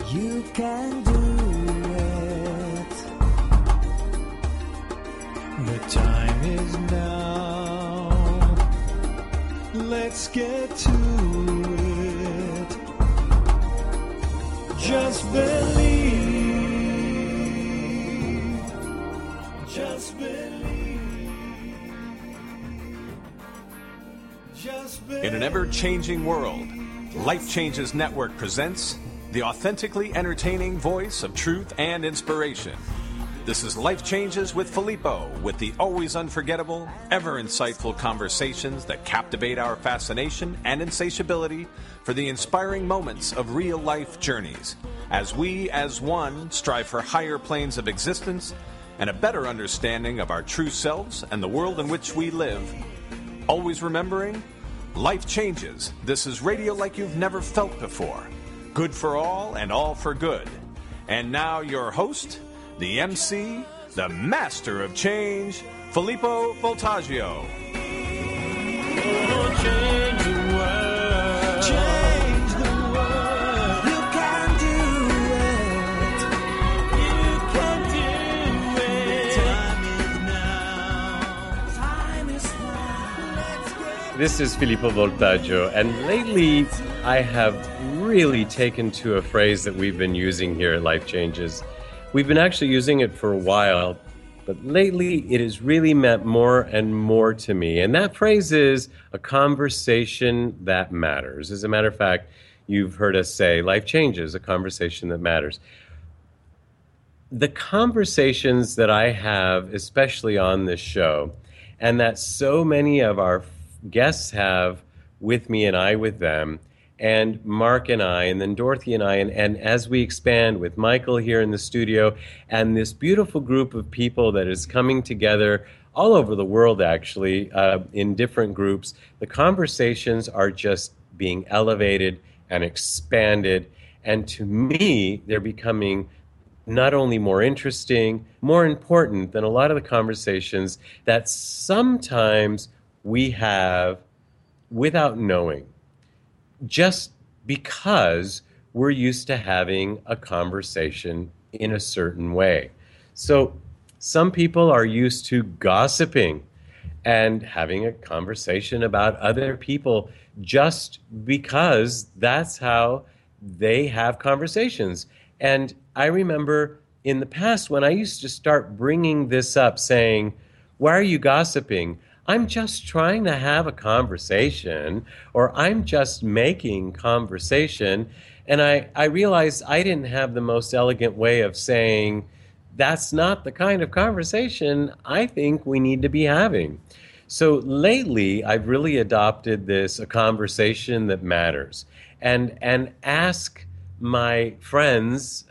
You can do it. The time is now. Let's get to it. Just believe. Just believe. Just believe. In an ever-changing world, Life Changes Network presents the authentically entertaining voice of truth and inspiration. This is Life Changes with Filippo, with the always unforgettable, ever insightful conversations that captivate our fascination and insatiability for the inspiring moments of real-life journeys, as we, as one, strive for higher planes of existence and a better understanding of our true selves and the world in which we live. Always remembering, life changes. This is radio like you've never felt before. Good for all and all for good. And now your host, the MC, the master of change, Filippo Voltaggio. Oh, change the world. Change the world. You can do it. You can do it. Time is now. Time is now. Let's get. This is Filippo Voltaggio, and lately I have really taken to a phrase that we've been using here at Life Changes. We've been actually using it for a while, but lately it has really meant more and more to me. And that phrase is a conversation that matters. As a matter of fact, you've heard us say, life changes, a conversation that matters. The conversations that I have, especially on this show, and that so many of our guests have with me and I with them, and Mark and I, and then Dorothy and I, and as we expand with Michael here in the studio, and this beautiful group of people that is coming together all over the world, actually, in different groups, the conversations are just being elevated and expanded, and to me, they're becoming not only more interesting, more important than a lot of the conversations that sometimes we have without knowing, just because we're used to having a conversation in a certain way. So some people are used to gossiping and having a conversation about other people just because that's how they have conversations. And I remember in the past when I used to start bringing this up, saying, "Why are you gossiping?" I'm just trying to have a conversation, or I'm just making conversation. And I realized I didn't have the most elegant way of saying, that's not the kind of conversation I think we need to be having. So lately, I've really adopted this, a conversation that matters, and ask my friends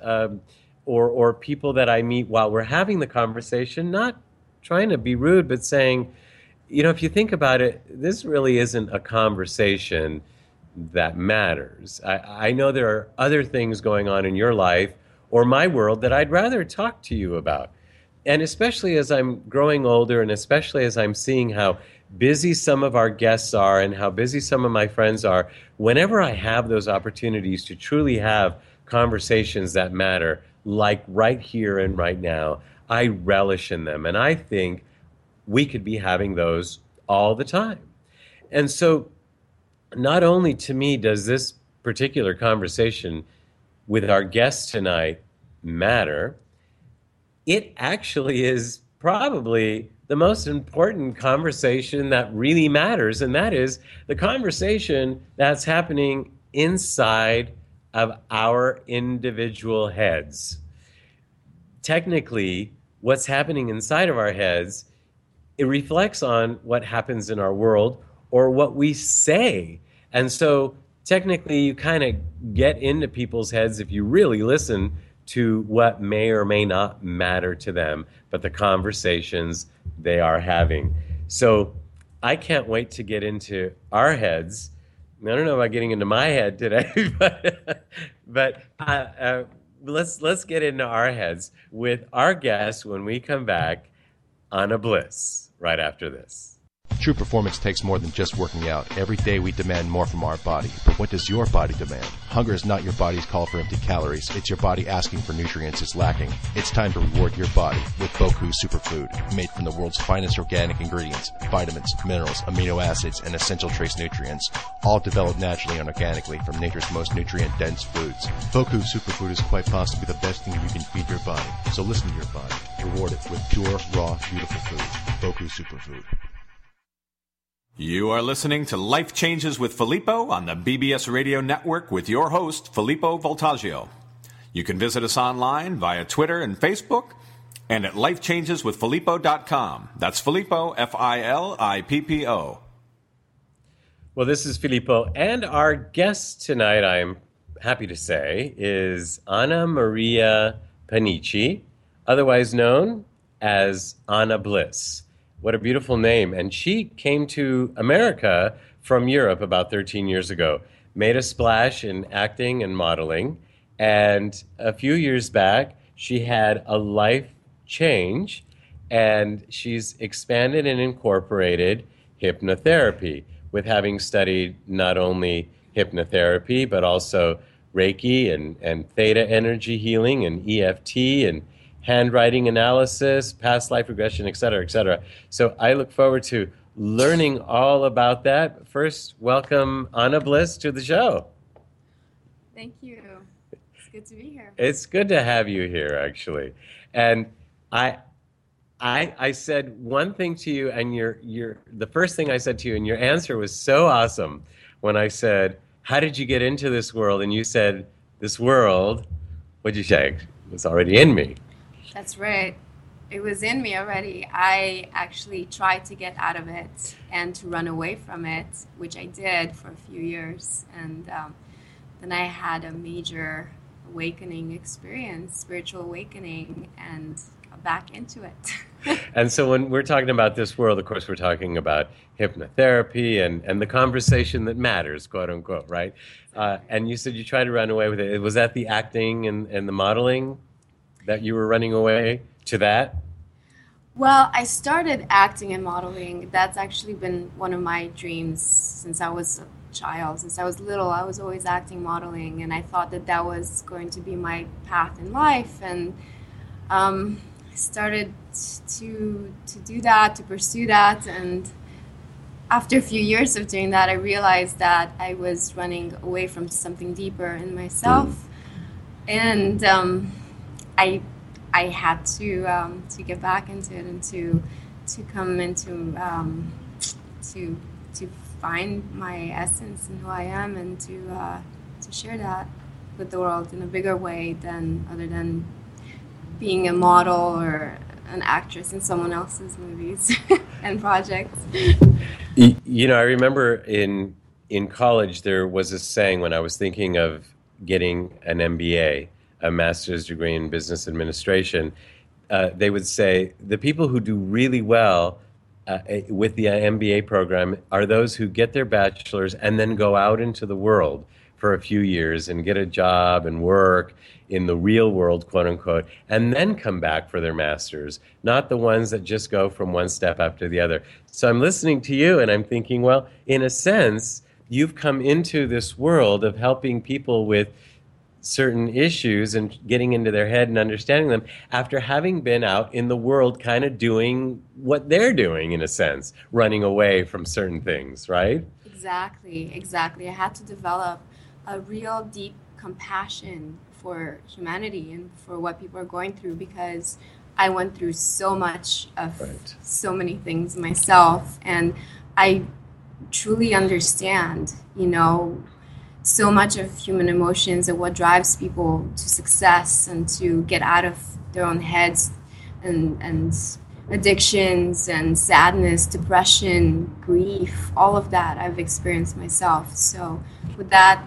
or people that I meet while we're having the conversation, not trying to be rude, but saying, you know, if you think about it, this really isn't a conversation that matters. I know there are other things going on in your life or my world that I'd rather talk to you about. And especially as I'm growing older, and especially as I'm seeing how busy some of our guests are and how busy some of my friends are, whenever I have those opportunities to truly have conversations that matter, like right here and right now, I relish in them. And I think we could be having those all the time. And so not only to me does this particular conversation with our guest tonight matter, it actually is probably the most important conversation that really matters, and that is the conversation that's happening inside of our individual heads. Technically, what's happening inside of our heads, it reflects on what happens in our world or what we say. And so technically you kind of get into people's heads if you really listen to what may or may not matter to them, but the conversations they are having. So I can't wait to get into our heads. I don't know about getting into my head today, but let's get into our heads with our guests when we come back on A Bliss right after this. True performance takes more than just working out. Every day we demand more from our body. But what does your body demand? Hunger is not your body's call for empty calories. It's your body asking for nutrients it's lacking. It's time to reward your body with Boku Superfood, made from the world's finest organic ingredients, vitamins, minerals, amino acids, and essential trace nutrients, all developed naturally and organically from nature's most nutrient-dense foods. Boku Superfood is quite possibly the best thing you can feed your body. So listen to your body. Reward it with pure, raw, beautiful food. Boku Superfood. You are listening to Life Changes with Filippo on the BBS Radio Network with your host, Filippo Voltaggio. You can visit us online via Twitter and Facebook and at lifechangeswithfilippo.com. That's Filippo, Filippo. Well, this is Filippo, and our guest tonight, I'm happy to say, is Anna Maria Panici, otherwise known as Anna Bliss. What a beautiful name. And she came to America from Europe about 13 years ago, made a splash in acting and modeling, and a few years back, she had a life change, and she's expanded and incorporated hypnotherapy, with having studied not only hypnotherapy, but also Reiki and theta energy healing and EFT and handwriting analysis, past life regression, et cetera, et cetera. So I look forward to learning all about that. First, welcome Anna Bliss to the show. Thank you. It's good to be here. It's good to have you here, actually. And I said one thing to you, and the first thing I said to you, and your answer was so awesome when I said, how did you get into this world? And you said, this world, what'd you say? It's already in me. That's right. It was in me already. I actually tried to get out of it and to run away from it, which I did for a few years. And then I had a major awakening experience, spiritual awakening, and got back into it. And so when we're talking about this world, of course, we're talking about hypnotherapy and the conversation that matters, quote unquote, right? And you said you tried to run away with it. Was that the acting and the modeling that you were running away to that? Well, I started acting and modeling. That's actually been one of my dreams since I was a child. Since I was little, I was always acting, modeling, and I thought that was going to be my path in life. And I started to do that, to pursue that. And after a few years of doing that, I realized that I was running away from something deeper in myself. And I had to get back into it and to come into to find my essence and who I am, and to share that with the world in a bigger way other than being a model or an actress in someone else's movies and projects. You know, I remember in college there was a saying when I was thinking of getting an MBA, a master's degree in business administration. They would say the people who do really well with the MBA program are those who get their bachelor's and then go out into the world for a few years and get a job and work in the real world, quote unquote, and then come back for their master's, not the ones that just go from one step after the other. So I'm listening to you and I'm thinking, well, in a sense, you've come into this world of helping people with certain issues and getting into their head and understanding them after having been out in the world kind of doing what they're doing, in a sense, running away from certain things, right? Exactly. I had to develop a real deep compassion for humanity and for what people are going through, because I went through so much of so many things myself, and I truly understand, so much of human emotions and what drives people to success and to get out of their own heads, and addictions and sadness, depression, grief, all of that I've experienced myself. So with that,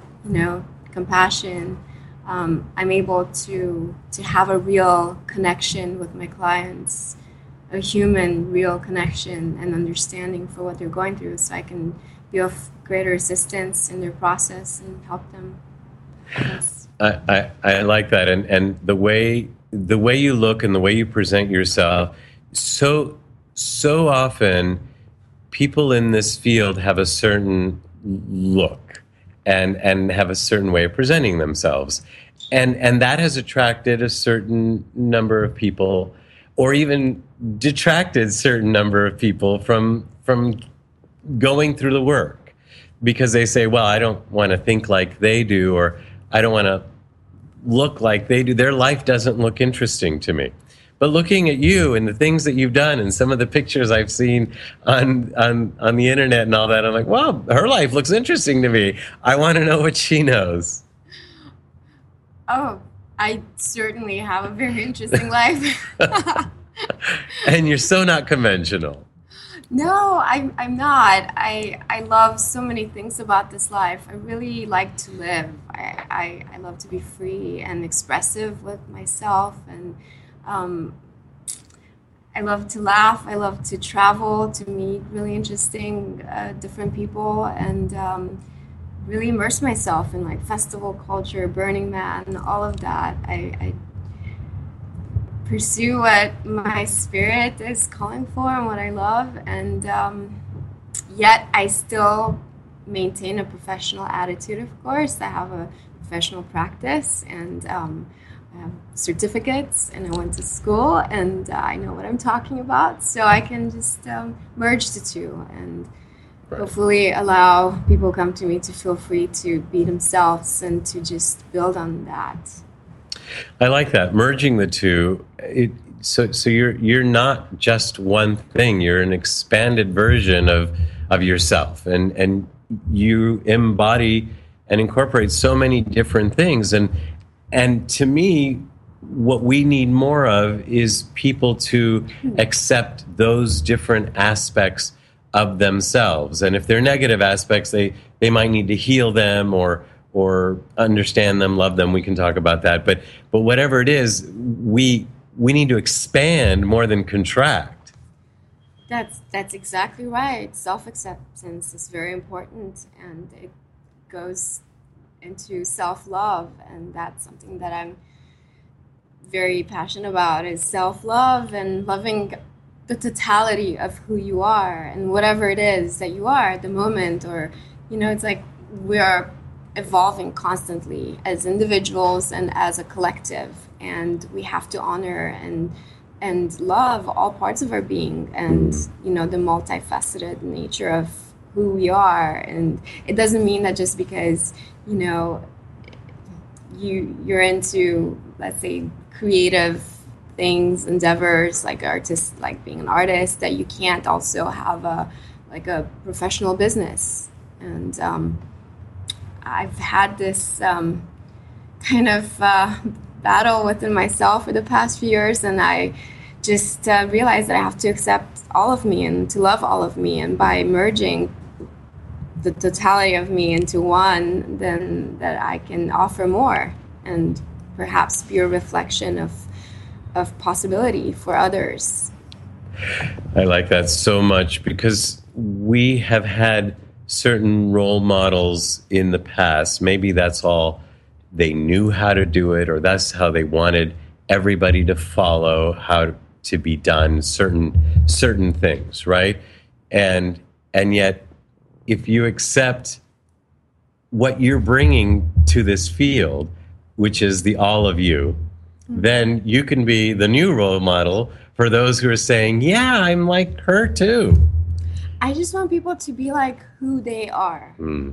compassion, I'm able to have a real connection with my clients, a human, real connection and understanding for what they're going through, so I can be of greater assistance in their process and help them. Yes. I like that, and the way you look and the way you present yourself, so often people in this field have a certain look and have a certain way of presenting themselves. And that has attracted a certain number of people, or even detracted certain number of people from going through the work, because they say, well, I don't want to think like they do, or I don't want to look like they do. Their life doesn't look interesting to me. But looking at you and the things that you've done and some of the pictures I've seen on the internet and all that, I'm like, wow, her life looks interesting to me. I want to know what she knows. Oh, I certainly have a very interesting life. And you're so not conventional. No, I'm not. I love so many things about this life. I really like to live. I love to be free and expressive with myself, and I love to laugh. I love to travel, to meet really interesting different people, and really immerse myself in like festival culture, Burning Man, all of that. I pursue what my spirit is calling for and what I love, and yet I still maintain a professional attitude, of course. I have a professional practice, and I have certificates, and I went to school, and I know what I'm talking about, so I can just merge the two and hopefully allow people who come to me to feel free to be themselves and to just build on that. I like that, merging the two. So you're not just one thing. You're an expanded version of yourself, and you embody and incorporate so many different things. And to me, what we need more of is people to accept those different aspects of themselves. And if they're negative aspects, they might need to heal them or understand them, love them. We can talk about that. But whatever it is, we need to expand more than contract. That's exactly right. Self-acceptance is very important, and it goes into self-love, and that's something that I'm very passionate about, is self-love and loving the totality of who you are and whatever it is that you are at the moment. Or, it's like we are evolving constantly as individuals and as a collective, and we have to honor and love all parts of our being, and the multifaceted nature of who we are. And it doesn't mean that just because you're into, let's say, creative things, endeavors, like artists, like being an artist, that you can't also have a professional business. And I've had this kind of battle within myself for the past few years, and I just realized that I have to accept all of me and to love all of me, and by merging the totality of me into one, then that I can offer more and perhaps be a reflection of possibility for others. I like that so much, because we have had certain role models in the past. Maybe that's all they knew how to do it, or that's how they wanted everybody to follow how to be done certain things, right? And yet, if you accept what you're bringing to this field, which is the all of you, then you can be the new role model for those who are saying, yeah, I'm like her too. I just want people to be like who they are.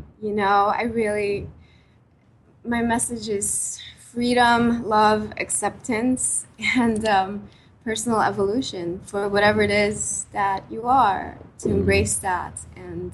My message is freedom, love, acceptance, and personal evolution for whatever it is that you are, to embrace that. And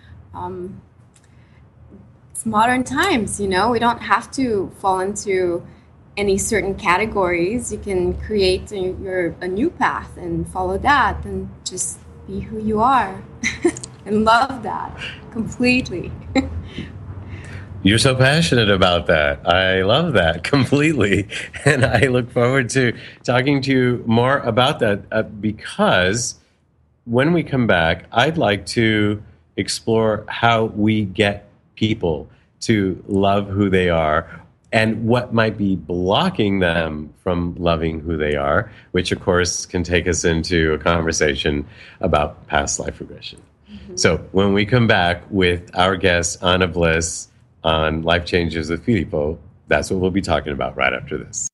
it's modern times, we don't have to fall into any certain categories. You can create a new path and follow that, and just be who you are and love that completely. You're so passionate about that. I love that completely. And I look forward to talking to you more about that because when we come back, I'd like to explore how we get people to love who they are and what might be blocking them from loving who they are, which, of course, can take us into a conversation about past life regression. So when we come back with our guest, Anna Bliss, on Life Changes with Filippo, that's what we'll be talking about right after this.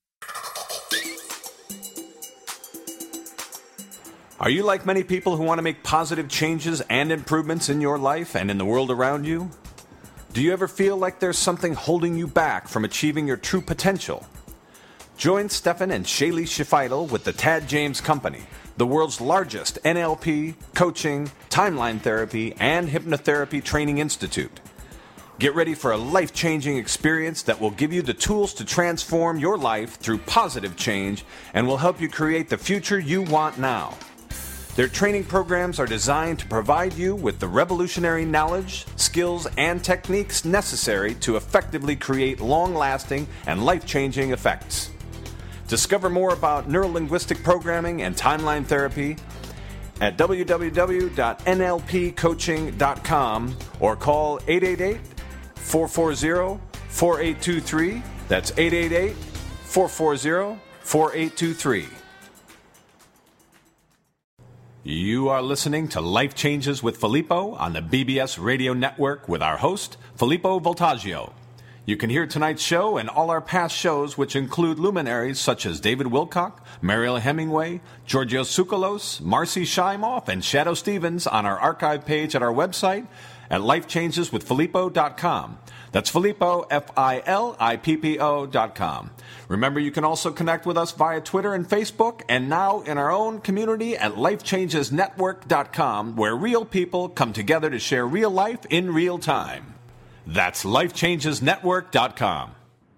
Are you like many people who want to make positive changes and improvements in your life and in the world around you? Do you ever feel like there's something holding you back from achieving your true potential? Join Stefan and Shaylee Shifidel with the Tad James Company, the world's largest NLP, coaching, timeline therapy, and hypnotherapy training institute. Get ready for a life-changing experience that will give you the tools to transform your life through positive change and will help you create the future you want now. Their training programs are designed to provide you with the revolutionary knowledge, skills, and techniques necessary to effectively create long-lasting and life-changing effects. Discover more about neurolinguistic programming and timeline therapy at www.nlpcoaching.com or call 888-440-4823. That's 888-440-4823. You are listening to Life Changes with Filippo on the BBS Radio Network with our host, Filippo Voltaggio. You can hear tonight's show and all our past shows, which include luminaries such as David Wilcock, Mariel Hemingway, Georgios Tsoukalos, Marcy Shimoff, and Shadow Stevens on our archive page at our website at lifechangeswithfilippo.com. That's Filippo, Filippo.com. Remember, you can also connect with us via Twitter and Facebook, and now in our own community at lifechangesnetwork.com, where real people come together to share real life in real time. That's lifechangesnetwork.com.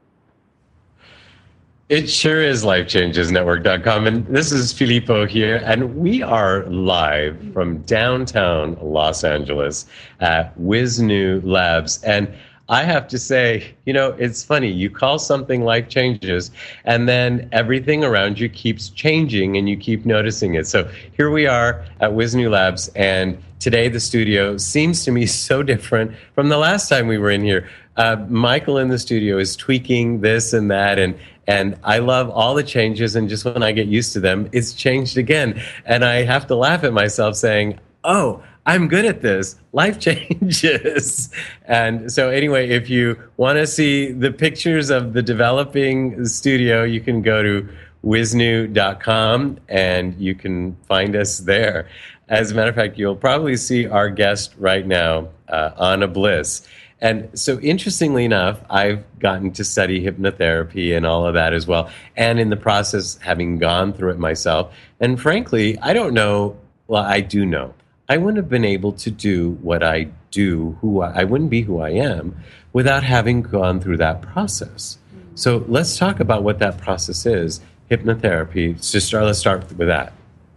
It sure is lifechangesnetwork.com. And this is Filippo here. And we are live from downtown Los Angeles at Wisnu Labs. And I have to say, you know, it's funny. You call something Life Changes, and then everything around you keeps changing, and you keep noticing it. So here we are at Wisnu Labs, and today the studio seems to me so different from the last time we were in here. Michael in the studio is tweaking this and that, and I love all the changes, and just when I get used to them, it's changed again. And I have to laugh at myself saying, oh, I'm good at this. Life changes. And so anyway, if you want to see the pictures of the developing studio, you can go to wisnu.com and you can find us there. As a matter of fact, you'll probably see our guest right now, Anna Bliss. And so interestingly enough, I've gotten to study hypnotherapy and all of that as well. And in the process, having gone through it myself. And frankly, I don't know, well, I do know. I wouldn't have been able to do what I do, I wouldn't be who I am without having gone through that process. So let's talk about what that process is, hypnotherapy. Let's start with that.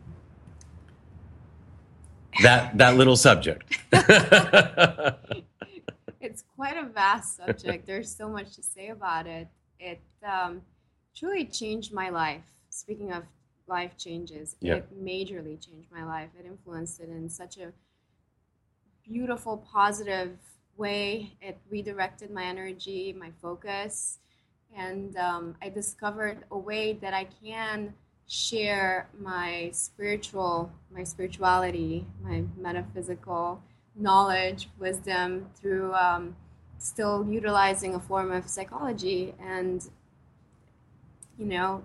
That little subject. It's quite a vast subject. There's so much to say about it. It truly changed my life. Speaking of life changes, It majorly changed my life. It influenced it in such a beautiful, positive way. It redirected my energy, my focus, and I discovered a way that I can share my spirituality, my metaphysical knowledge, wisdom through still utilizing a form of psychology and, you know,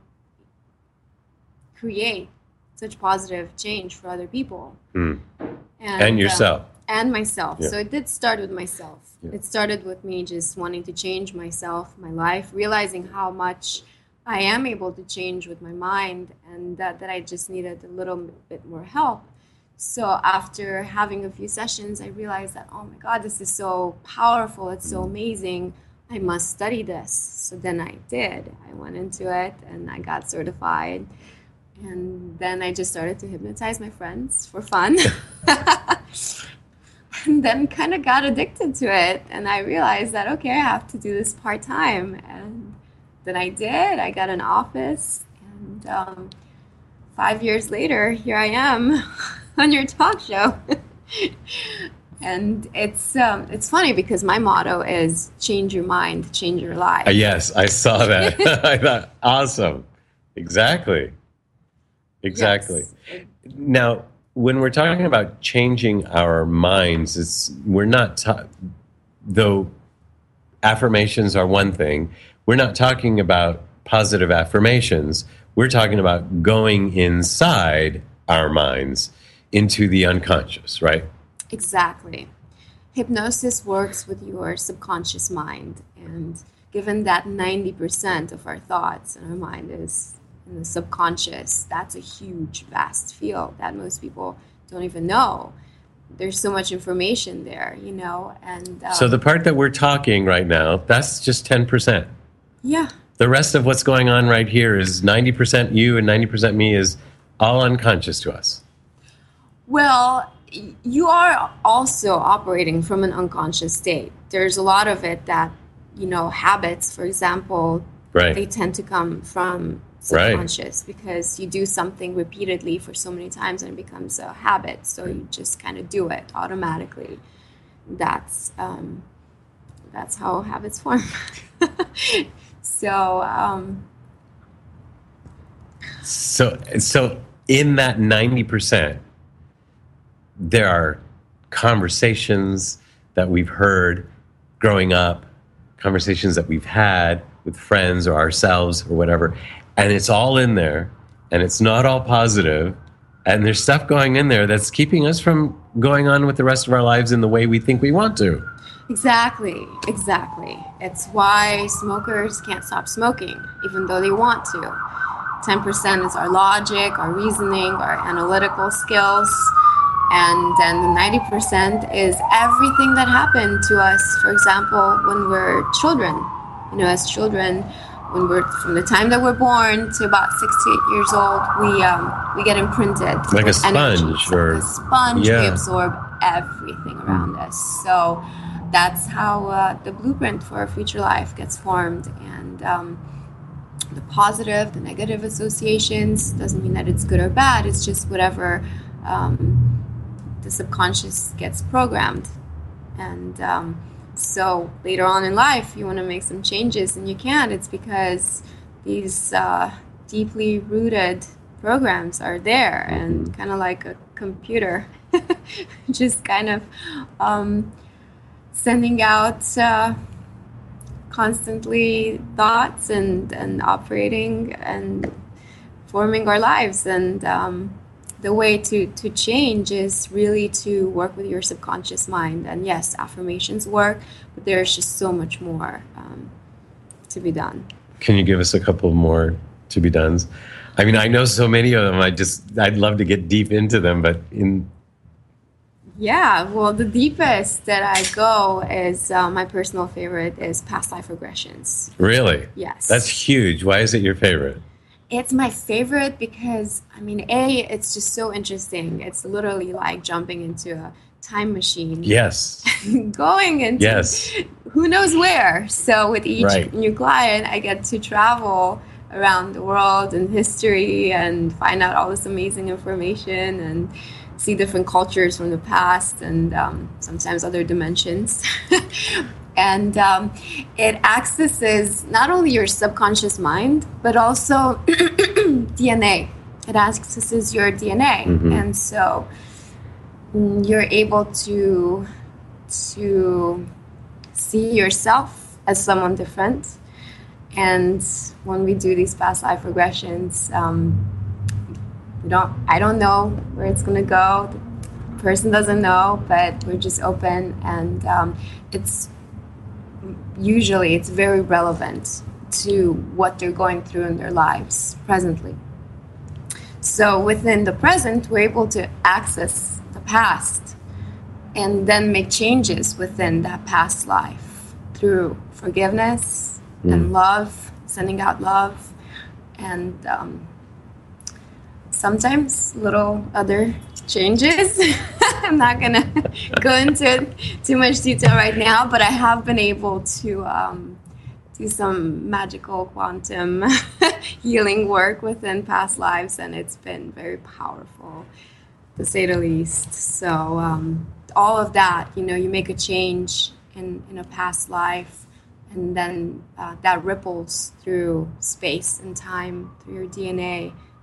create such positive change for other people. And yourself. And myself. Yeah. So it did start with myself. Yeah. It started with me just wanting to change myself, my life, realizing how much I am able to change with my mind, and that I just needed a little bit more help. So after having a few sessions, I realized that, oh my God, this is so powerful. It's so amazing. I must study this. So then I did. I went into it and I got certified. And then I just started to hypnotize my friends for fun. And then kind of got addicted to it. And I realized that, okay, I have to do this part-time. And then I did. I got an office. And 5 years later, here I am on your talk show. And it's funny because my motto is change your mind, change your life. Yes, I saw that. I thought, awesome. Exactly. Yes. Now, when we're talking about changing our minds, we're not though affirmations are one thing. We're not talking about positive affirmations. We're talking about going inside our minds into the unconscious, right? Exactly. Hypnosis works with your subconscious mind, and given that 90% of our thoughts in our mind is in the subconscious, that's a huge, vast field that most people don't even know. There's so much information there, and so the part that we're talking right now, that's just 10%. Yeah. The rest of what's going on right here is 90% you and 90% me is all unconscious to us. Well, you are also operating from an unconscious state. There's a lot of it that, habits, for example, right. They tend to come from subconscious, right, because you do something repeatedly for so many times and it becomes a habit. So you just kind of do it automatically. That's how habits form. So in that 90%, there are conversations that we've heard growing up, conversations that we've had with friends or ourselves or whatever, and it's all in there, and it's not all positive, and there's stuff going in there that's keeping us from going on with the rest of our lives in the way we think we want to. Exactly. It's why smokers can't stop smoking, even though they want to. 10% is our logic, our reasoning, our analytical skills. And then the 90% is everything that happened to us, for example, when we're children. As children, when we're from the time that we're born to about 6 to 8 years old, we get imprinted. Like a sponge. We absorb everything around us. So that's how the blueprint for our future life gets formed. And the positive, the negative associations doesn't mean that it's good or bad. It's just whatever the subconscious gets programmed. And so later on in life, you want to make some changes and you can't. It's because these deeply rooted programs are there, and kind of like a computer, just kind of sending out constantly thoughts and operating and forming our lives. And the way to change is really to work with your subconscious mind. And yes, affirmations work, but there's just so much more to be done. Can you give us a couple more to be dones? I mean, I know so many of them. I'd love to get deep into them, but Yeah, well, the deepest that I go is my personal favorite is past life regressions. Really? Yes. That's huge. Why is it your favorite? It's my favorite because, it's just so interesting. It's literally like jumping into a time machine. Yes. Going into who knows where. So with each new client, I get to travel around the world and history and find out all this amazing information and see different cultures from the past and sometimes other dimensions. And it accesses not only your subconscious mind, but also DNA. It accesses your DNA. Mm-hmm. And so you're able to see yourself as someone different. And when we do these past life regressions, I don't know where it's going to go. The person doesn't know, but we're just open. And it's very relevant to what they're going through in their lives presently. So within the present, we're able to access the past and then make changes within that past life through forgiveness and love, sending out love, and sometimes little other changes. I'm not going to go into too much detail right now, but I have been able to do some magical quantum healing work within past lives, and it's been very powerful, to say the least. So all of that, you make a change in a past life, and then that ripples through space and time, through your DNA,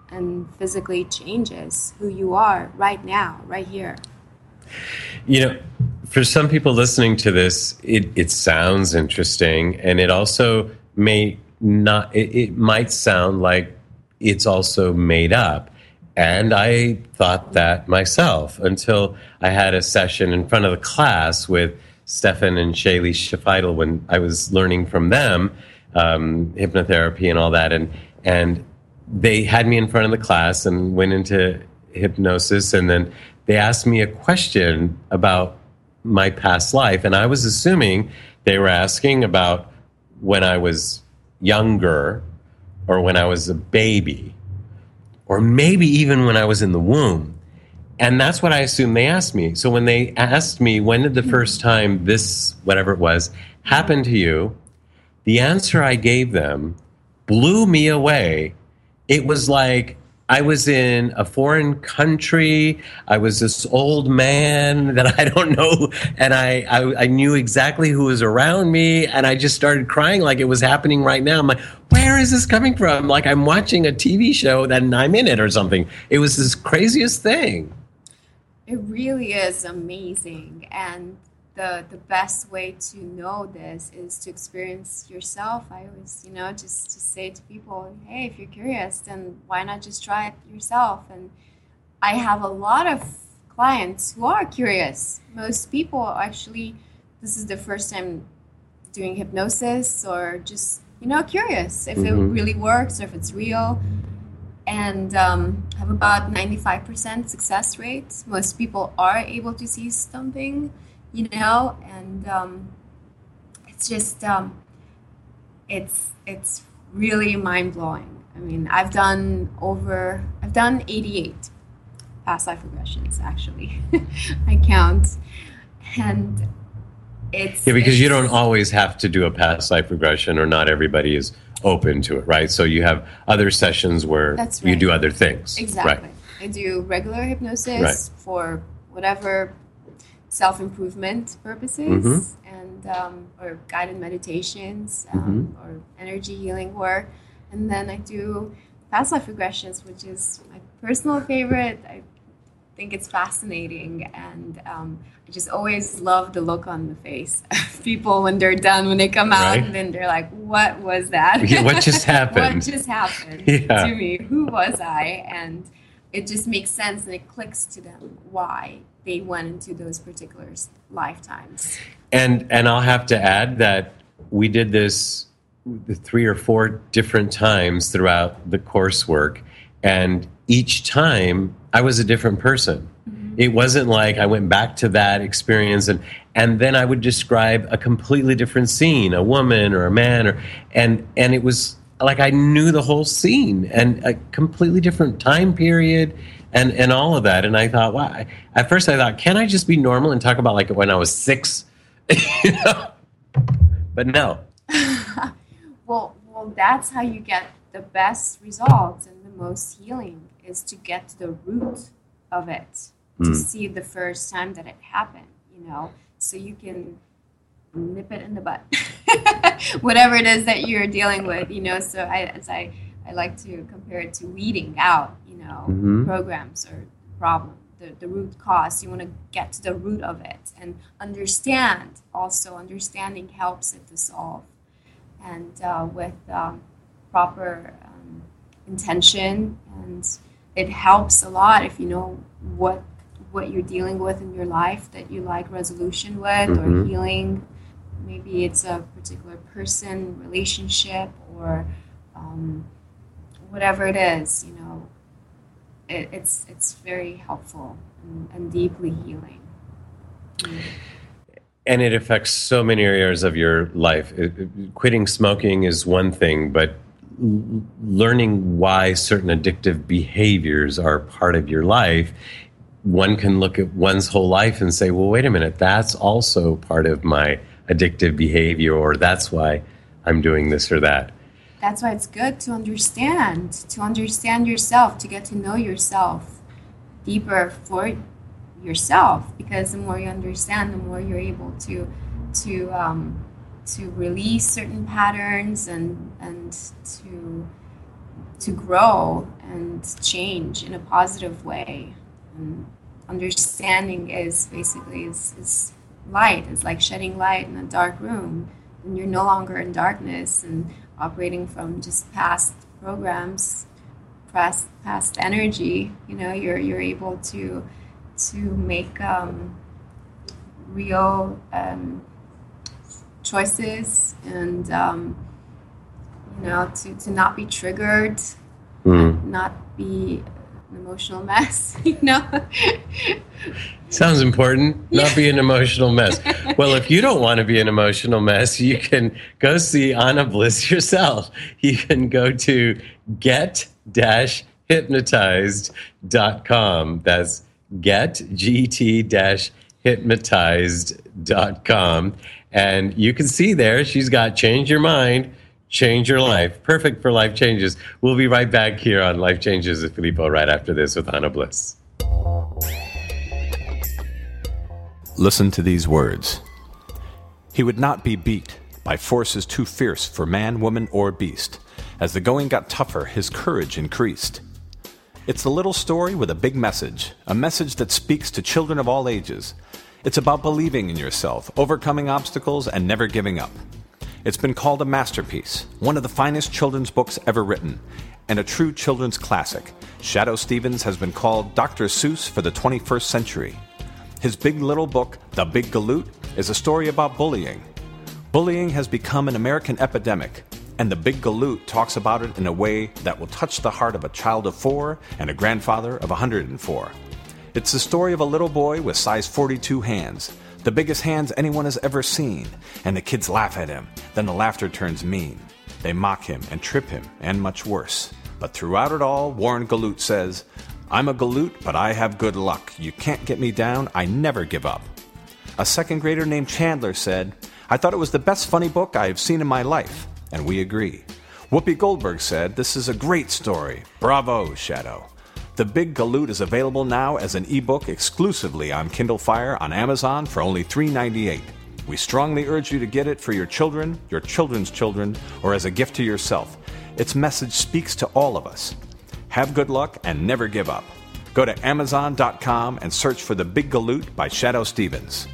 and physically changes who you are right now, right here. You know, for some people listening to this, it sounds interesting, and it also may not, it might sound like it's also made up. And I thought that myself until I had a session in front of the class with Stefan and Shaylee Shafidel when I was learning from them, hypnotherapy and all that. And they had me in front of the class and went into hypnosis. And then they asked me a question about my past life. And I was assuming they were asking about when I was younger or when I was a baby, or maybe even when I was in the womb. And that's what I assumed they asked me. So when they asked me, when did the first time this, whatever it was, happen to you? The answer I gave them blew me away. It was like I was in a foreign country. I was this old man that I don't know. And I knew exactly who was around me. And I just started crying like it was happening right now. I'm like, where is this coming from? Like I'm watching a TV show that I'm in it or something. It was this craziest thing. It really is amazing. And the best way to know this is to experience yourself. I always, just to say to people, hey, if you're curious, then why not just try it yourself? And I have a lot of clients who are curious. Most people actually, this is the first time doing hypnosis or just, curious if it really works or if it's real. And have about 95% success rate. Most people are able to see something, and it's just, it's really mind-blowing. I mean, I've done 88 past life regressions, actually. I count. And because you don't always have to do a past life regression, or not everybody is open to it, right? So you have other sessions where you do other things. Exactly. Right. I do regular hypnosis for whatever self-improvement purposes, and or guided meditations, or energy healing work. And then I do past life regressions, which is my personal favorite. I think it's fascinating, and I just always love the look on the face of people when they're done, when they come out, and then they're like, what was that? What just happened? What just happened to me? Who was I? And it just makes sense, and it clicks to them why they went into those particular lifetimes. And I'll have to add that we did this 3 or 4 different times throughout the coursework, and each time I was a different person. It wasn't like I went back to that experience and then I would describe a completely different scene, a woman or a man, and it was like I knew the whole scene and a completely different time period and all of that. And I thought, wow. At first I thought, can I just be normal and talk about like when I was 6? But no. Well, that's how you get the best results and the most healing, is to get to the root of it, to see the first time that it happened, so you can nip it in the butt, whatever it is that you're dealing with, So I like to compare it to weeding out, programs or problem, the root cause. You want to get to the root of it and understand. Also, understanding helps it to solve, and with proper intention, and it helps a lot if you know what you're dealing with in your life that you like resolution with, or healing. Maybe it's a particular person, relationship, or whatever it is, it's very helpful and deeply healing. And it affects so many areas of your life. Quitting smoking is one thing, but learning why certain addictive behaviors are part of your life, one can look at one's whole life and say, well, wait a minute, that's also part of my addictive behavior, or that's why I'm doing this or that. That's why it's good to understand yourself, to get to know yourself deeper for yourself, because the more you understand, the more you're able to release certain patterns and to grow and change in a positive way. And understanding is basically is light. It's like shedding light in a dark room, and you're no longer in darkness and operating from just past programs, past energy. You're able to make real choices, and to not be triggered, not be an emotional mess. Sounds important. Not be an emotional mess. Well, if you don't want to be an emotional mess, you can go see Anna Bliss yourself. You can go to get-hypnotized.com. That's get-hypnotized.com. And you can see there, she's got Change Your Mind, Change Your Life. Perfect for life changes. We'll be right back here on Life Changes with Filippo right after this with Anna Bliss. Listen to these words. He would not be beat by forces too fierce for man, woman, or beast. As the going got tougher, his courage increased. It's a little story with a big message, a message that speaks to children of all ages. It's about believing in yourself, overcoming obstacles, and never giving up. It's been called a masterpiece, one of the finest children's books ever written, and a true children's classic. Shadoe Stevens has been called Dr. Seuss for the 21st century. His big little book, The Big Galoot, is a story about bullying. Bullying has become an American epidemic, and The Big Galoot talks about it in a way that will touch the heart of a child of 4 and a grandfather of 104. It's the story of a little boy with size 42 hands, the biggest hands anyone has ever seen, and the kids laugh at him. Then the laughter turns mean. They mock him and trip him, and much worse. But throughout it all, Warren Galoot says, "I'm a galoot, but I have good luck. You can't get me down. I never give up." A second grader named Chandler said, "I thought it was the best funny book I have seen in my life." And we agree. Whoopi Goldberg said, "This is a great story. Bravo, Shadoe." The Big Galoot is available now as an ebook exclusively on Kindle Fire on Amazon for only $3.98. We strongly urge you to get it for your children, your children's children, or as a gift to yourself. Its message speaks to all of us. Have good luck and never give up. Go to Amazon.com and search for The Big Galoot by Shadoe Stevens.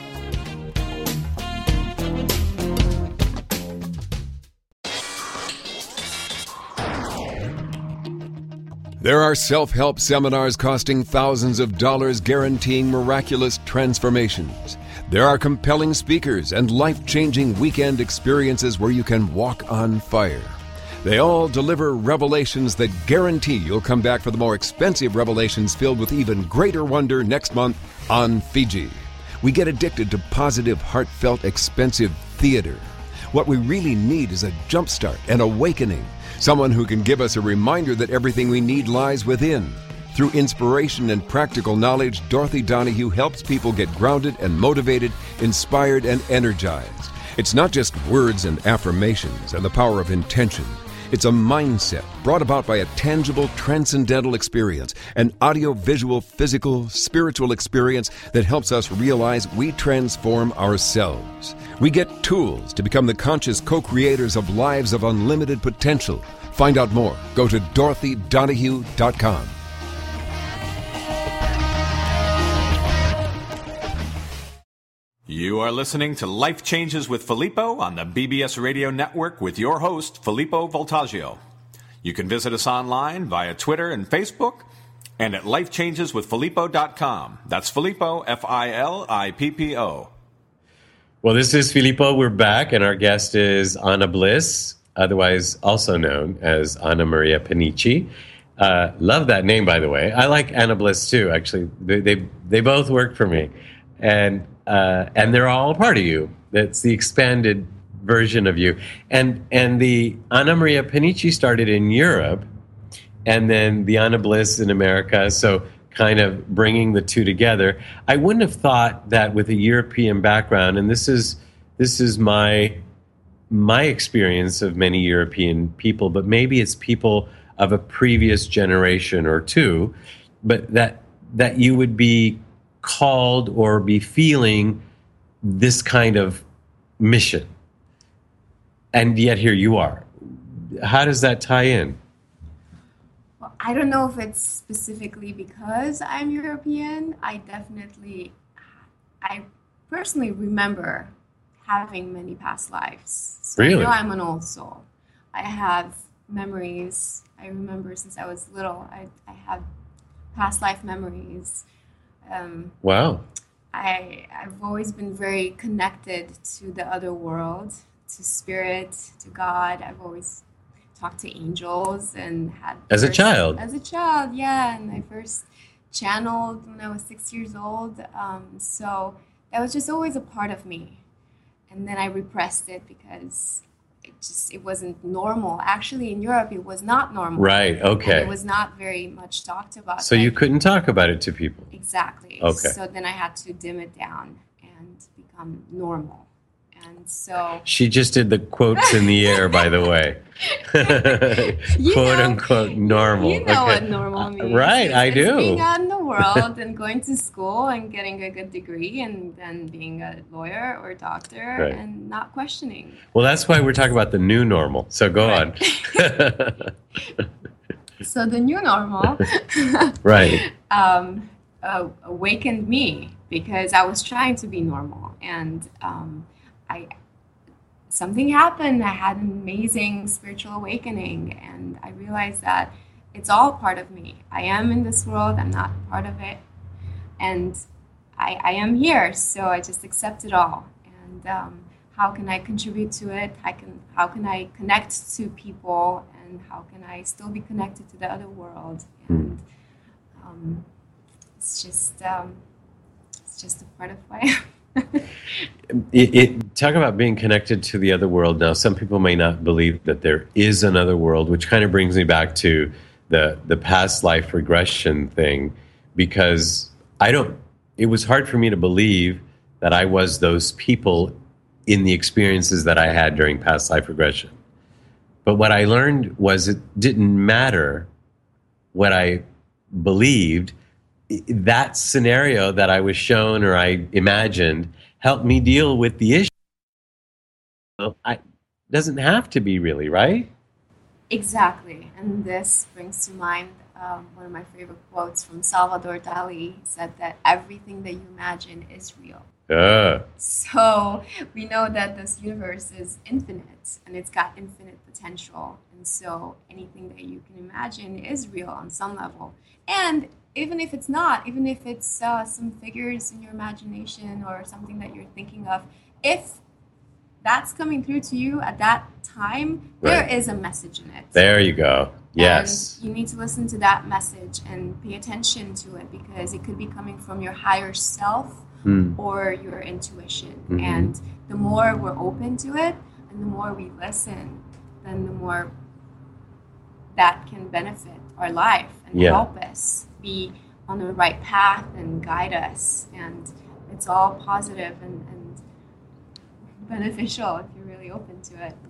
There are self-help seminars costing thousands of dollars guaranteeing miraculous transformations. There are compelling speakers and life-changing weekend experiences where you can walk on fire. They all deliver revelations that guarantee you'll come back for the more expensive revelations filled with even greater wonder next month on Fiji. We get addicted to positive, heartfelt, expensive theater. What we really need is a jumpstart, an awakening, someone who can give us a reminder that everything we need lies within. Through inspiration and practical knowledge, Dorothy Donahue helps people get grounded and motivated, inspired and energized. It's not just words and affirmations and the power of intention. It's a mindset brought about by a tangible, transcendental experience, an audio-visual, physical, spiritual experience that helps us realize we transform ourselves. We get tools to become the conscious co-creators of lives of unlimited potential. Find out more. Go to DorothyDonahue.com. You are listening to Life Changes with Filippo on the BBS Radio Network with your host, Filippo Voltaggio. You can visit us online via Twitter and Facebook and at lifechangeswithfilippo.com. That's Filippo, Filippo. Well, this is Filippo. We're back, and our guest is Anna Bliss, otherwise also known as Anna Maria Panici. Love that name, by the way. I like Anna Bliss, too, actually. They both work for me. And they're all a part of you. That's the expanded version of you. And the Anna Maria Panici started in Europe, and then the Anna Bliss in America. So kind of bringing the two together. I wouldn't have thought that with a European background, and this is my experience of many European people, but maybe it's people of a previous generation or two, but that you would be called or be feeling this kind of mission. And yet here you are. How does that tie in? Well, I don't know if it's specifically because I'm European. I personally remember having many past lives. So Really? I know I'm an old soul. I have memories. I remember since I was little. I have past life memories. Wow. I've always been very connected to the other world, to spirit, to God. I've always talked to angels and had As a child? As a child, yeah. And I first channeled when I was 6 years old. So that was just always a part of me. And then I repressed it because it wasn't normal. Actually, in Europe, it was not normal. Right, okay. And it was not very much talked about. So you couldn't talk about it to people? Exactly. Okay. So then I had to dim it down and become normal. And so She just did the quotes in the air, by the way. Quote unquote normal. You know Okay. what normal means. Right, I It's do. being out in the world and going to school and getting a good degree and then being a lawyer or doctor Right. and not questioning. Well, that's why we're talking about the new normal. So go on. So the new normal Right. awakened me because I was trying to be normal, and something happened. I had an amazing spiritual awakening, and I realized that it's all part of me. I am in this world. I'm not part of it, and I am here. So I just accept it all. And how can I contribute to it? How can I connect to people, and how can I still be connected to the other world? And it's just a part of who I am. Talk about being connected to the other world. Now, some people may not believe that there is another world, which kind of brings me back to the past life regression thing, because it was hard for me to believe that I was those people in the experiences that I had during past life regression. But what I learned was it didn't matter what I believed. That scenario that I was shown or I imagined helped me deal with the issue. It doesn't have to be really, right? Exactly. And this brings to mind one of my favorite quotes from Salvador Dali. He said that everything that you imagine is real. So we know that this universe is infinite and it's got infinite potential. And so anything that you can imagine is real on some level. And even if it's not, even if it's some figures in your imagination or something that you're thinking of, if that's coming through to you at that time, there is a message in it. There you go. Yes. And you need to listen to that message and pay attention to it, because it could be coming from your higher self or your intuition. Mm-hmm. And the more we're open to it and the more we listen, then the more that can benefit our life and help us be on the right path and guide us. And it's all positive and beneficial if you're really open to it.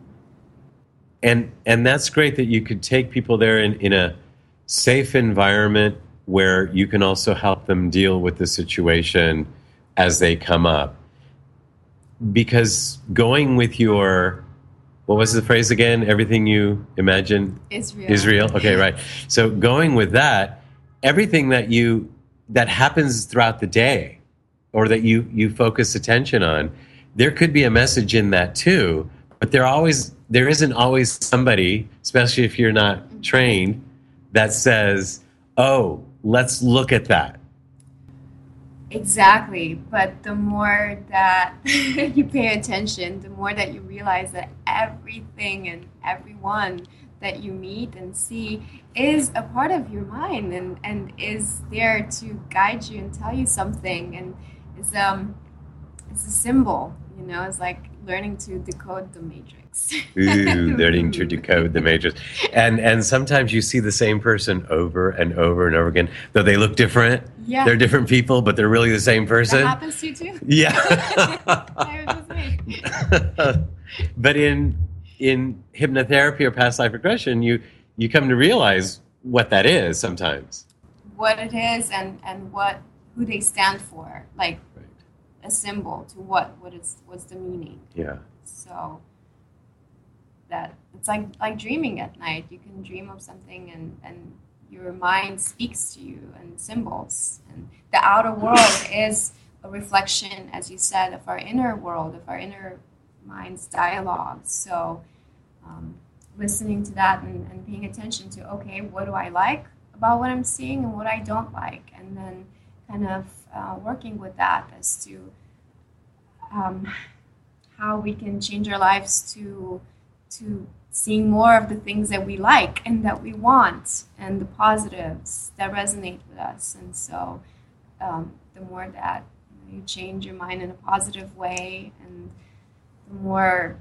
And that's great that you could take people there in a safe environment where you can also help them deal with the situation as they come up. Because going with your, what was the phrase again? Everything you imagine is real. Okay, right. So going with that, everything that happens throughout the day or that you focus attention on, there could be a message in that too. But there isn't always somebody, especially if you're not trained, that says, "Oh, let's look at that." Exactly. But the more that you pay attention, the more that you realize that everything and everyone that you meet and see is a part of your mind and is there to guide you and tell you something. And it's a symbol, it's like learning to decode the matrix. Ooh, learning to decode the matrix. And sometimes you see the same person over and over and over again, though they look different. Yeah. They're different people, but they're really the same person. That happens to you too? Yeah. I But in hypnotherapy or past life regression, you come to realize what that is sometimes. What it is and who they stand for, like a symbol to what's the meaning. Yeah. So that it's like dreaming at night. You can dream of something and your mind speaks to you in symbols. And the outer world is a reflection, as you said, of our inner world, of our inner mind's dialogue. So listening to that and paying attention to, okay, what do I like about what I'm seeing and what I don't like? And then kind of working with that as to how we can change our lives to seeing more of the things that we like and that we want and the positives that resonate with us. And so the more that you change your mind in a positive way, and the more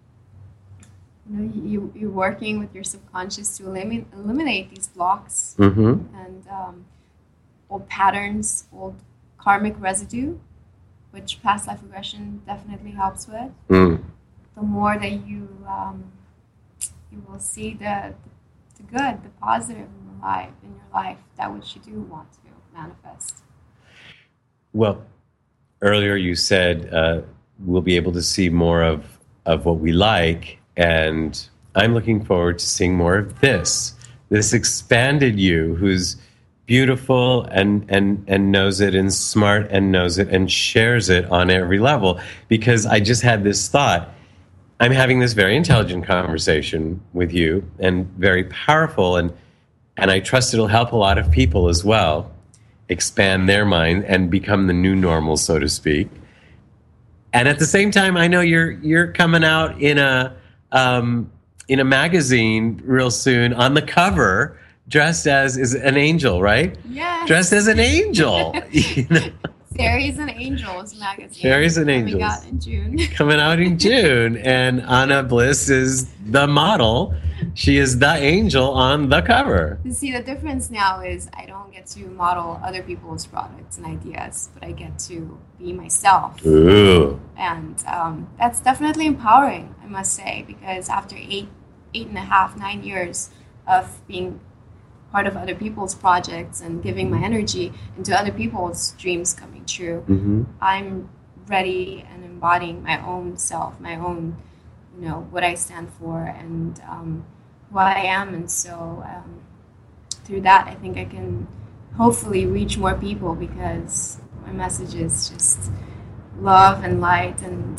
you're working with your subconscious to eliminate these blocks and old patterns, old karmic residue, which past life regression definitely helps with. The more that you will see the good, the positive in your life, that which you do want to manifest. Well, earlier you said we'll be able to see more of what we like, and I'm looking forward to seeing more of this expanded you, who's beautiful and knows it, and smart and knows it, and shares it on every level. Because I just had this thought. I'm having this very intelligent conversation with you, and very powerful, and I trust it'll help a lot of people as well expand their mind and become the new normal, so to speak. And at the same time, I know you're coming out in a magazine real soon, on the cover, dressed as is an angel, right? Yes. Dressed as an angel. You know? Fairies and Angels magazine. Fairies and Angels. Coming out in June. Coming out in June. And Anna Bliss is the model. She is the angel on the cover. You see, the difference now is I don't get to model other people's products and ideas, but I get to be myself. Ooh. And that's definitely empowering, I must say, because after 9 years of being part of other people's projects and giving my energy into other people's dreams coming true, I'm ready and embodying my own self, my own, what I stand for, and who I am. And so through that, I think I can hopefully reach more people, because my message is just love and light and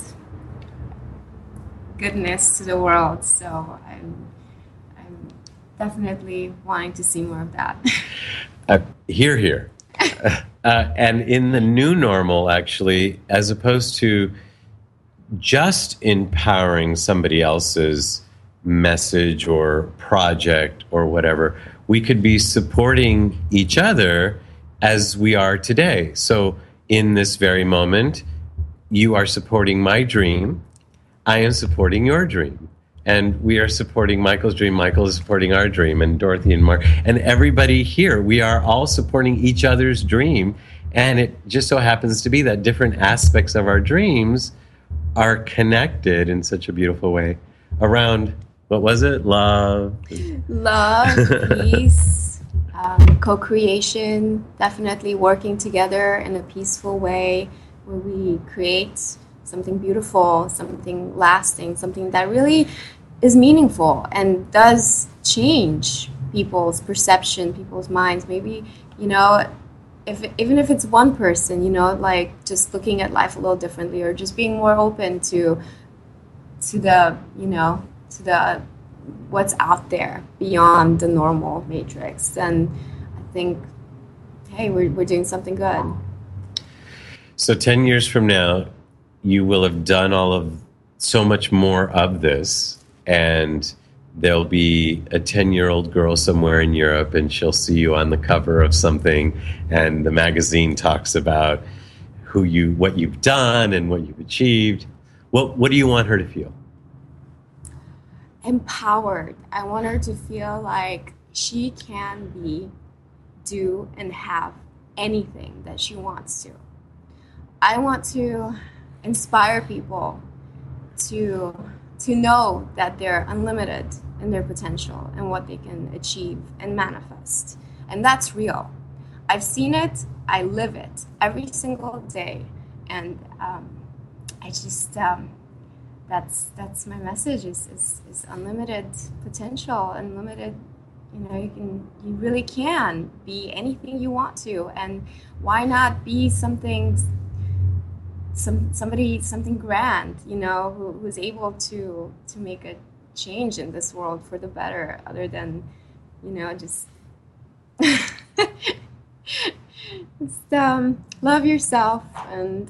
goodness to the world. So I'm definitely wanting to see more of that. Here. And in the new normal, actually, as opposed to just empowering somebody else's message or project or whatever, we could be supporting each other as we are today. So in this very moment, you are supporting my dream. I am supporting your dream. And we are supporting Michael's dream. Michael is supporting our dream, and Dorothy and Mark, and everybody here. We are all supporting each other's dream. And it just so happens to be that different aspects of our dreams are connected in such a beautiful way around, what was it? Love, peace, co-creation, definitely working together in a peaceful way where we create something beautiful, something lasting, something that really is meaningful and does change people's perception, people's minds. Maybe, even if it's one person, like just looking at life a little differently, or just being more open to the what's out there beyond the normal matrix, then I think, hey, we're doing something good. So 10 years from now, you will have done so much more of this, and there'll be a 10-year-old girl somewhere in Europe, and she'll see you on the cover of something, and the magazine talks about what you've done and what you've achieved. What do you want her to feel? Empowered. I want her to feel like she can do and have anything that she wants to. I want to inspire people to know that they're unlimited in their potential and what they can achieve and manifest. And that's real. I've seen it, I live it every single day. And I just, that's my message is unlimited potential, unlimited, You really can be anything you want to, and why not be something grand, who's able to make a change in this world for the better, other than, just love yourself and.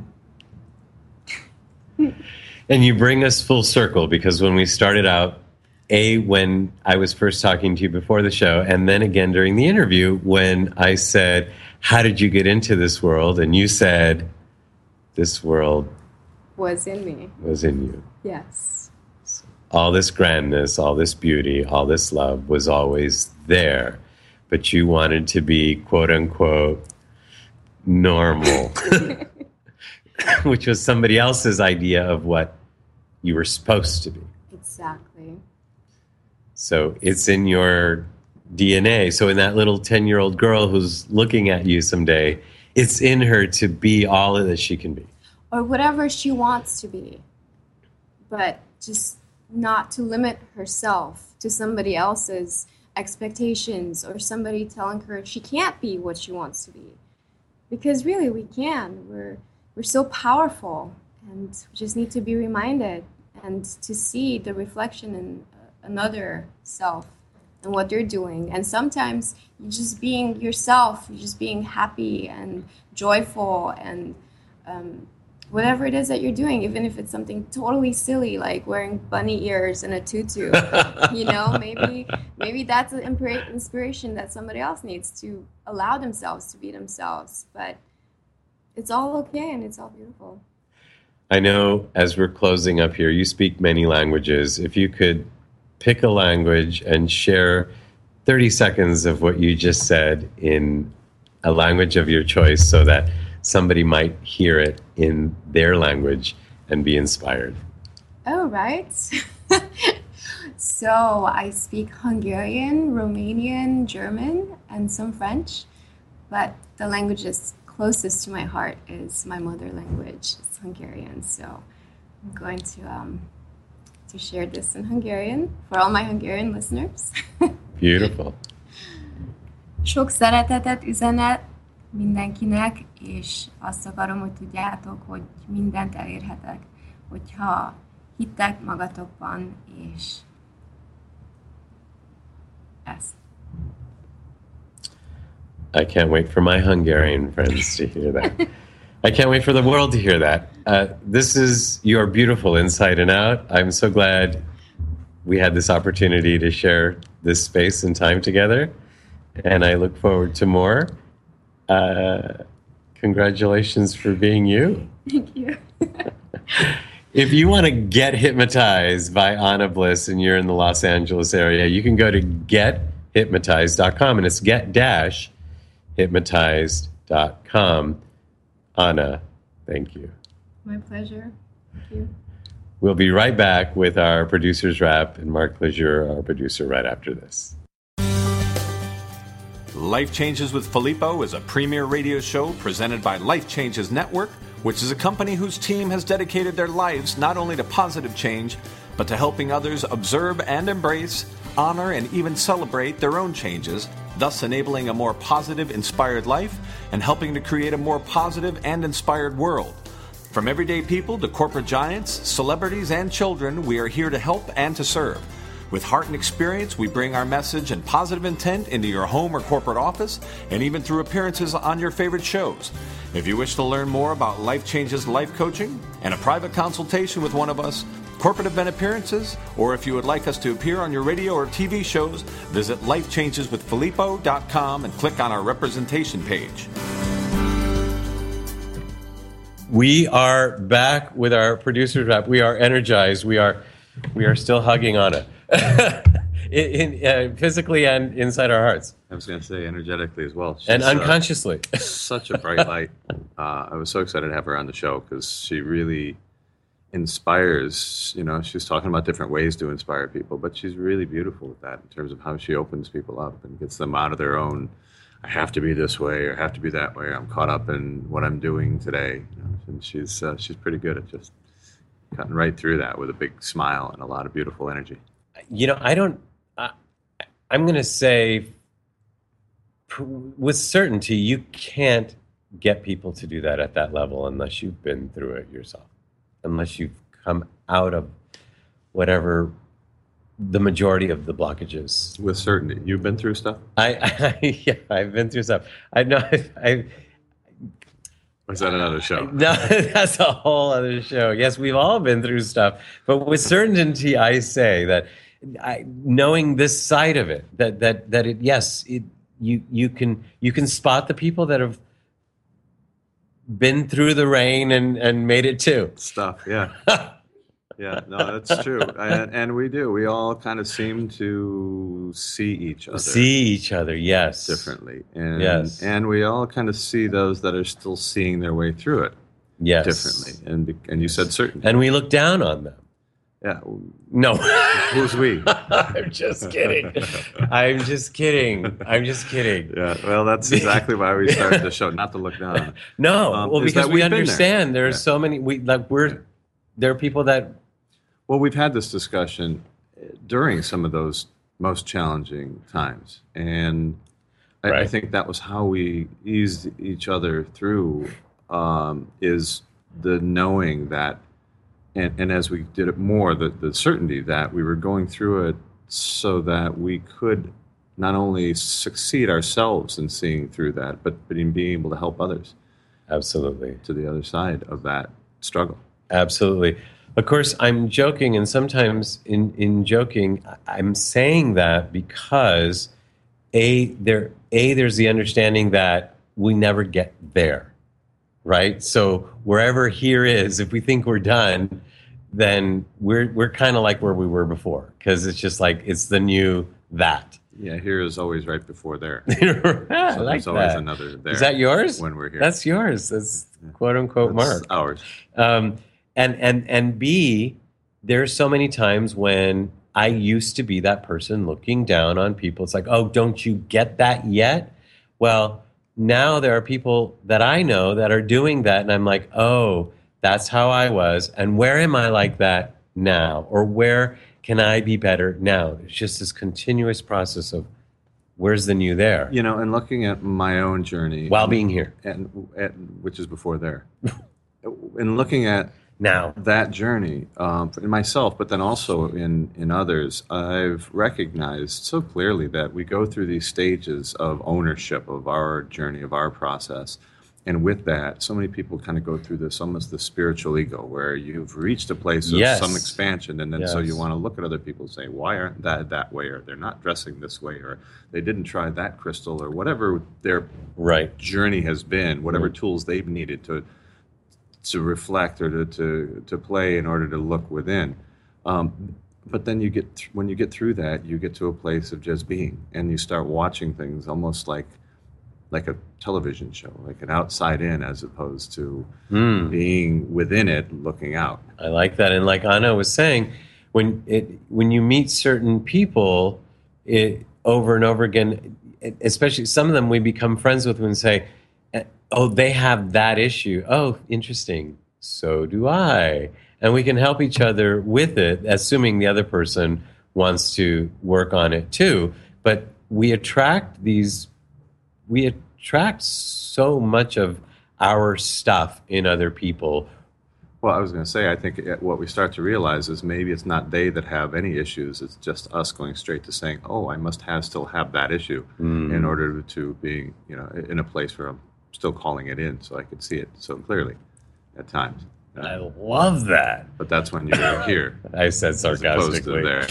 And you bring us full circle, because when we started out, when I was first talking to you before the show, and then again during the interview, when I said, how did you get into this world? And you said, this world was in me. Was in you. Yes. All this grandness, all this beauty, all this love was always there. But you wanted to be, quote unquote, normal, which was somebody else's idea of what you were supposed to be. Exactly. So it's in your DNA. So in that little 10-year-old girl who's looking at you someday, it's in her to be all that she can be. Or whatever she wants to be. But just not to limit herself to somebody else's expectations or somebody telling her she can't be what she wants to be. Because really we can. We're so powerful, and we just need to be reminded and to see the reflection in another self and what they're doing. And sometimes you're just being yourself, you're just being happy and joyful and whatever it is that you're doing, even if it's something totally silly like wearing bunny ears and a tutu. Maybe that's an inspiration that somebody else needs to allow themselves to be themselves. But it's all okay and it's all beautiful. I know as we're closing up here, you speak many languages. If you could pick a language and share 30 seconds of what you just said in a language of your choice so that somebody might hear it in their language and be inspired. Oh, right. So I speak Hungarian, Romanian, German, and some French, but the languages closest to my heart is my mother language. It's Hungarian, so I'm going to share this in Hungarian for all my Hungarian listeners. Beautiful. Sok szeretetet üzenet mindenkinek, és azt akarom, hogy tudjátok, hogy mindent elérhetek, hogyha hittek magatokban, és ezt. I can't wait for my Hungarian friends to hear that. I can't wait for the world to hear that. This is You're Beautiful Inside and Out. I'm so glad we had this opportunity to share this space and time together, and I look forward to more. Congratulations for being you. Thank you. If you want to get hypnotized by Anna Bliss and you're in the Los Angeles area, you can go to gethypnotized.com, and it's get-hypnotized.com. Anna, thank you. My pleasure. Thank you. We'll be right back with our producer's wrap and Mark Lejeune, our producer, right after this. Life Changes with Filippo is a premier radio show presented by Life Changes Network, which is a company whose team has dedicated their lives not only to positive change, but to helping others observe and embrace, honor, and even celebrate their own changes, thus enabling a more positive, inspired life and helping to create a more positive and inspired world. From everyday people to corporate giants, celebrities, and children, we are here to help and to serve. With heart and experience, we bring our message and positive intent into your home or corporate office, and even through appearances on your favorite shows. If you wish to learn more about Life Changes life coaching and a private consultation with one of us, corporate event appearances, or if you would like us to appear on your radio or TV shows, visit lifechangeswithfilippo.com and click on our representation page. We are back with our producer's wrap. We are energized. We are still hugging Anna. Physically and inside our hearts. I was going to say energetically as well. And unconsciously. Such a bright light. I was so excited to have her on the show because she really inspires. You know, she's talking about different ways to inspire people, but she's really beautiful with that in terms of how she opens people up and gets them out of their own, I have to be this way or have to be that way. I'm caught up in what I'm doing today. You know, and she's pretty good at just cutting right through that with a big smile and a lot of beautiful energy. You know, I'm going to say with certainty, you can't get people to do that at that level unless you've been through it yourself, unless you've come out of whatever the majority of the blockages. With certainty. You've been through stuff? Yeah, I've been through stuff. I know. Or is that another show? No, that's a whole other show. Yes, we've all been through stuff, but with certainty, I say that knowing this side of it, that it, yes, you can spot the people that have been through the rain and made it too. Stuff, yeah. Yeah, no, that's true. And we do. We all kind of seem to see each other. Yes. Differently. And, yes. And we all kind of see those that are still seeing their way through it. Yes. Differently. And you said certainty. And we look down on them. Yeah. No. Who's we? I'm just kidding. I'm just kidding. Yeah, well, that's exactly why we started the show, not to look down. No, well, is because that we we've been there. understand there are Yeah. so many. There are people that. Well, we've had this discussion during some of those most challenging times, and I Right. think that was how we eased each other through. Is the knowing that, and as we did it more, the certainty that we were going through it so that we could not only succeed ourselves in seeing through that, but in being able to help others Absolutely. to the other side of that struggle. Absolutely. Of course, I'm joking, and sometimes in joking, I'm saying that because there's the understanding that we never get there, right? So wherever here is, if we think we're done, then we're kind of like where we were before, because it's just like it's the new that. Yeah, here is always right before there. I So like there's always that. another there. Is that yours? When we're here. That's yours. That's quote unquote That's Mark. ours. And B, there's so many times when I used to be that person looking down on people. It's like, oh, don't you get that yet? Well, now there are people that I know that are doing that, and I'm like, oh, that's how I was. And where am I like that now? Or where can I be better now? It's just this continuous process of where's the new there You know, and looking at my own journey, while being here and which is before there, and looking at now. that journey in myself, but then also in others, I've recognized so clearly that we go through these stages of ownership of our journey, of our process. And with that, so many people kind of go through this, almost the spiritual ego, where you've reached a place of Yes. some expansion. And then so Yes. you want to look at other people and say, why aren't that way? Or they're not dressing this way, or they didn't try that crystal, or whatever their Right. journey has been, whatever tools they've needed to reflect or to play in order to look within. But then when you get through that, you get to a place of just being, and you start watching things almost like a television show, like an outside in, as opposed to being within it, looking out. I like that. And like Anna was saying, when you meet certain people over and over again, especially some of them we become friends with and say, oh, they have that issue. Oh, interesting. So do I. And we can help each other with it, assuming the other person wants to work on it too. But we attract so much of our stuff in other people. Well, I was going to say, I think what we start to realize is maybe it's not they that have any issues. It's just us going straight to saying, oh, I must still have that issue in order to be, in a place where I'm still calling it in so I could see it so clearly at times. I love that. But that's when you're here. I said As opposed to sarcastically. there.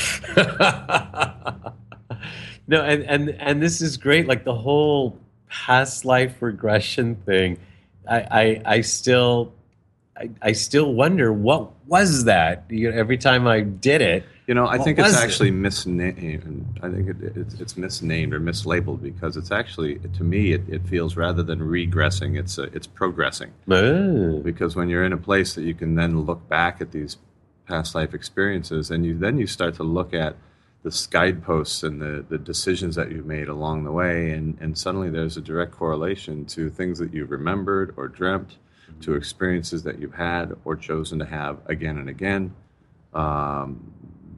No, and this is great. Like the whole past life regression thing. I still wonder what was that. Every time I did it. I what think it's was it? actually misnamed. I think it's misnamed or mislabeled because it's actually, to me, it feels rather than regressing, it's progressing. Oh. Because when you're in a place that you can then look back at these past life experiences, and you start to look at the guideposts and the decisions that you've made along the way, and suddenly there's a direct correlation to things that you've remembered or dreamt, to experiences that you've had or chosen to have again and again.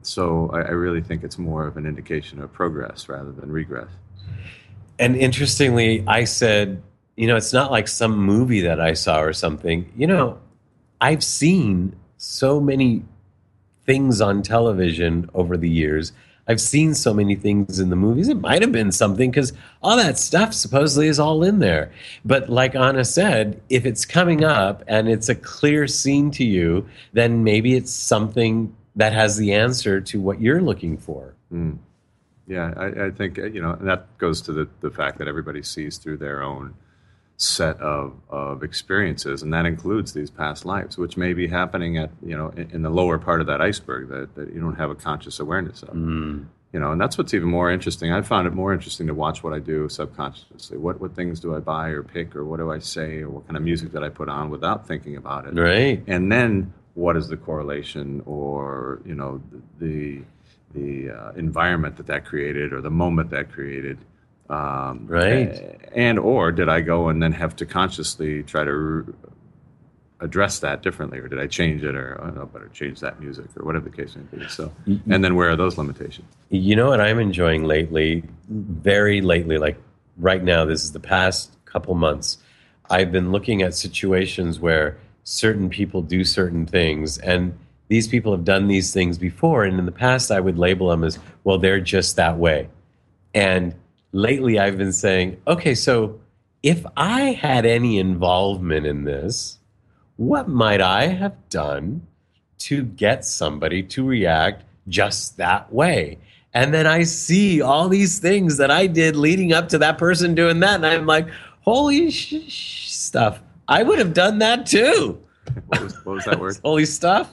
So I really think it's more of an indication of progress rather than regress. And interestingly, I said, it's not like some movie that I saw or something. I've seen so many things on television over the years. I've seen so many things in the movies. It might have been something because all that stuff supposedly is all in there. But like Anna said, if it's coming up and it's a clear scene to you, then maybe it's something that has the answer to what you're looking for. Mm. Yeah, I think, that goes to the fact that everybody sees through their own set of experiences, and that includes these past lives, which may be happening at, in the lower part of that iceberg that you don't have a conscious awareness of. Mm. And that's what's even more interesting. I found it more interesting to watch what I do subconsciously. What things do I buy or pick, or what do I say, or what kind of music that I put on without thinking about it. Right. And then what is the correlation, or, the environment that created, or the moment that created. Right. And or did I go and then have to consciously try to address that differently, or did I change it, or I better change that music, or whatever the case may be. So, and then where are those limitations? You know what I'm enjoying lately, very lately, like right now, this is the past couple months, I've been looking at situations where certain people do certain things, and these people have done these things before, and in the past I would label them as, well, they're just that way. And lately I've been saying, okay, so if I had any involvement in this, what might I have done to get somebody to react just that way? And then I see all these things that I did leading up to that person doing that, and I'm like, holy stuff. I would have done that too. What was that word? Holy stuff?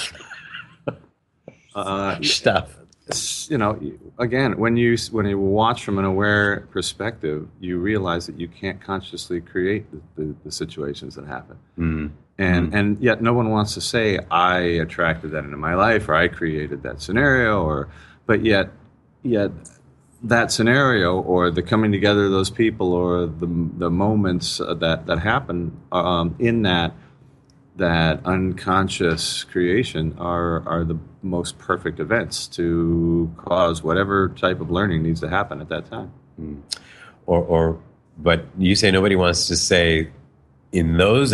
Stuff. Again, when you watch from an aware perspective, you realize that you can't consciously create the situations that happen. Mm. And yet no one wants to say, I attracted that into my life, or I created that scenario, but yet that scenario, or the coming together of those people, or the moments that happen in that unconscious creation are the most perfect events to cause whatever type of learning needs to happen at that time. Mm. But you say nobody wants to say in those,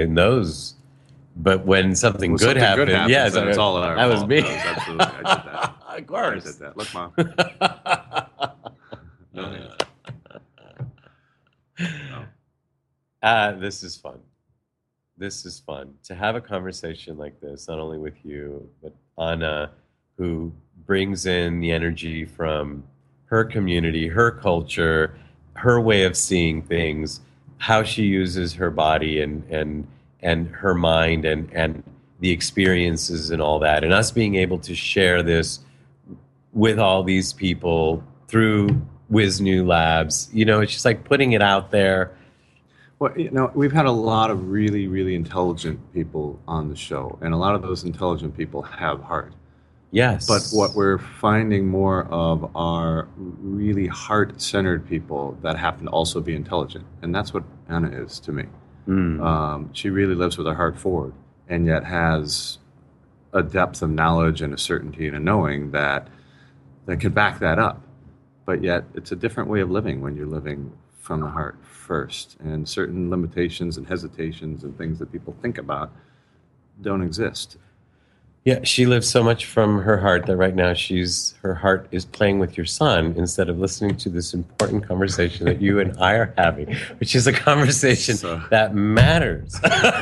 but when something good happens, yeah, it's all in our that fault. was me. That was absolutely, I did that. Of course. I did that. Look, Mom. This is fun. This is fun to have a conversation like this, not only with you, but Anna, who brings in the energy from her community, her culture, her way of seeing things, how she uses her body and her mind and the experiences and all that, and us being able to share this with all these people through WizNew Labs. It's just like putting it out there. Well, we've had a lot of really, really intelligent people on the show, and a lot of those intelligent people have heart. Yes. But what we're finding more of are really heart-centered people that happen to also be intelligent, and that's what Anna is to me. Mm. She really lives with her heart forward, and yet has a depth of knowledge and a certainty and a knowing that can back that up. But yet, it's a different way of living when you're living from the heart first, and certain limitations and hesitations and things that people think about don't exist. Yeah, she lives so much from her heart that right now her heart is playing with your son instead of listening to this important conversation that you and I are having, which is a conversation that matters.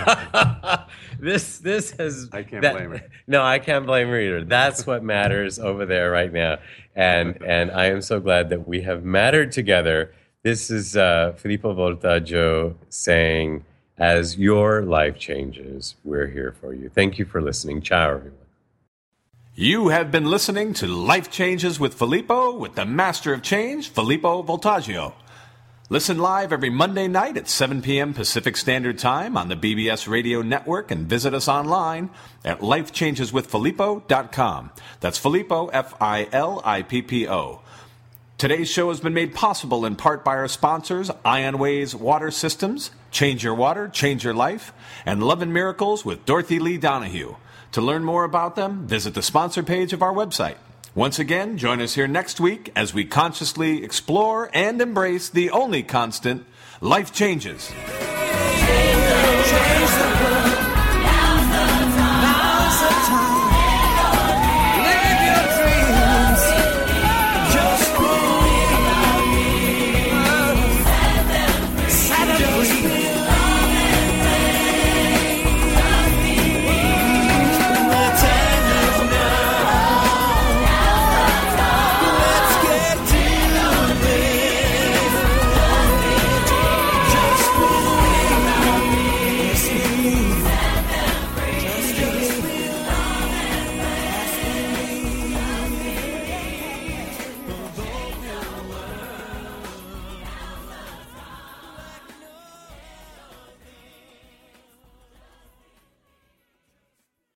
This has. I can't blame her. No, I can't blame her either. That's what matters over there right now, and I am so glad that we have mattered together. This is Filippo Voltaggio saying, as your life changes, we're here for you. Thank you for listening. Ciao, everyone. You have been listening to Life Changes with Filippo, with the Master of Change, Filippo Voltaggio. Listen live every Monday night at 7 p.m. Pacific Standard Time on the BBS Radio Network, and visit us online at lifechangeswithfilippo.com. That's Filippo, Filippo. Today's show has been made possible in part by our sponsors, IonWays Water Systems, Change Your Water, Change Your Life, and Love and Miracles with Dorothy Lee Donahue. To learn more about them, visit the sponsor page of our website. Once again, join us here next week as we consciously explore and embrace the only constant, life changes. Change the